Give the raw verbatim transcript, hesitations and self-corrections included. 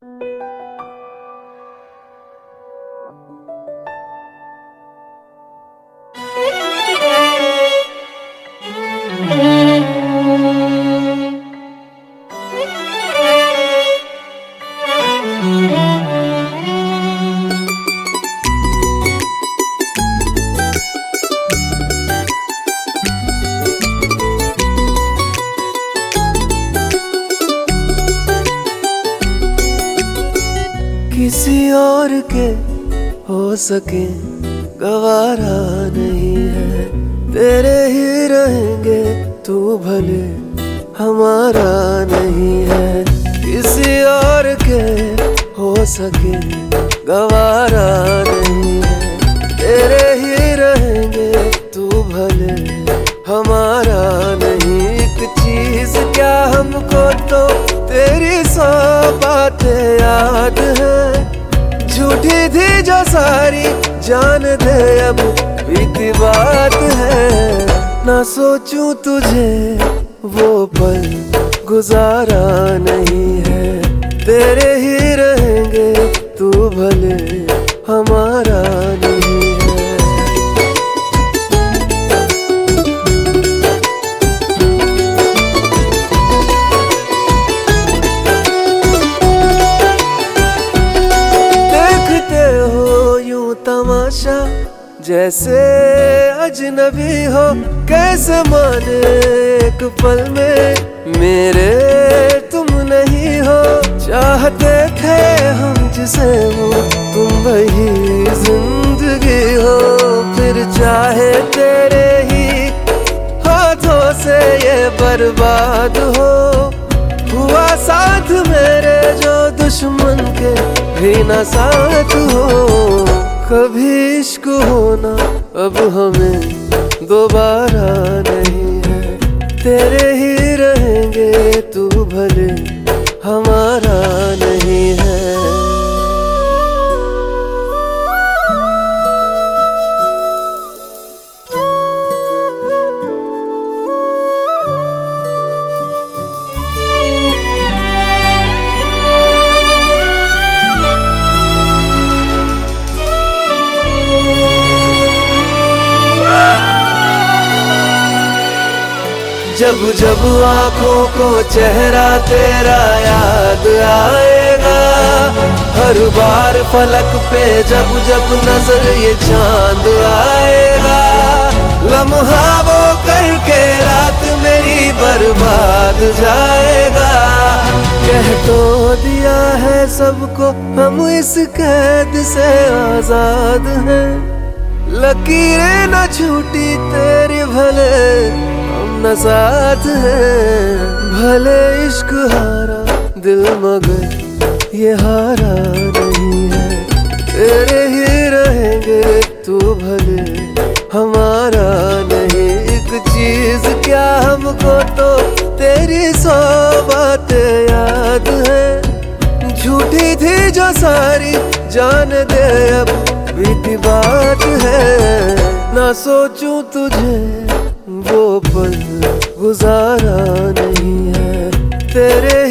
किसी और के हो सके गवारा नहीं है, तेरे ही रहेंगे तू भले हमारा नहीं है। किसी और के हो सके गवारा नहीं है, तेरे ही रहेंगे तू भले हमारा नहीं। एक चीज क्या हमको तो तेरी सौ बातें याद है, झूठी थी जो सारी जान दे अब बीती बात है। ना सोचूं तुझे वो पल गुजारा नहीं है, तेरे ही रहेंगे तू भले हमारा नहीं है। तमाशा जैसे अजनबी हो, कैसे माने एक पल में मेरे तुम नहीं हो। चाहते थे हम जिसे वो तुम वही जिंदगी हो, फिर चाहे तेरे ही हाथों से ये बर्बाद हो। हुआ साथ मेरे जो दुश्मन के भी ना साथ हो। कभी इश्क होना अब हमें दोबारा नहीं है, तेरे ही रहेंगे तू भले हमारा नहीं है। जब जब आँखों को चेहरा तेरा याद आएगा, हर बार फलक पे जब जब नजर ये चांद आएगा। लम्हा वो करके रात मेरी बर्बाद जाएगा। कह तो दिया है सबको हम इस कैद से आजाद हैं, लकीरें न छूटी तेरी भले न साथ है। भले इश्क हारा दिल मगर ये हारा नहीं है, तेरे ही रहेंगे तू भले हमारा नहीं। एक चीज क्या हमको तो तेरी सौ बातें याद है, झूठी थी जो सारी जान दे अब बीती बात है। ना सोचूं तुझे वो पल गुजारा नहीं है, तेरे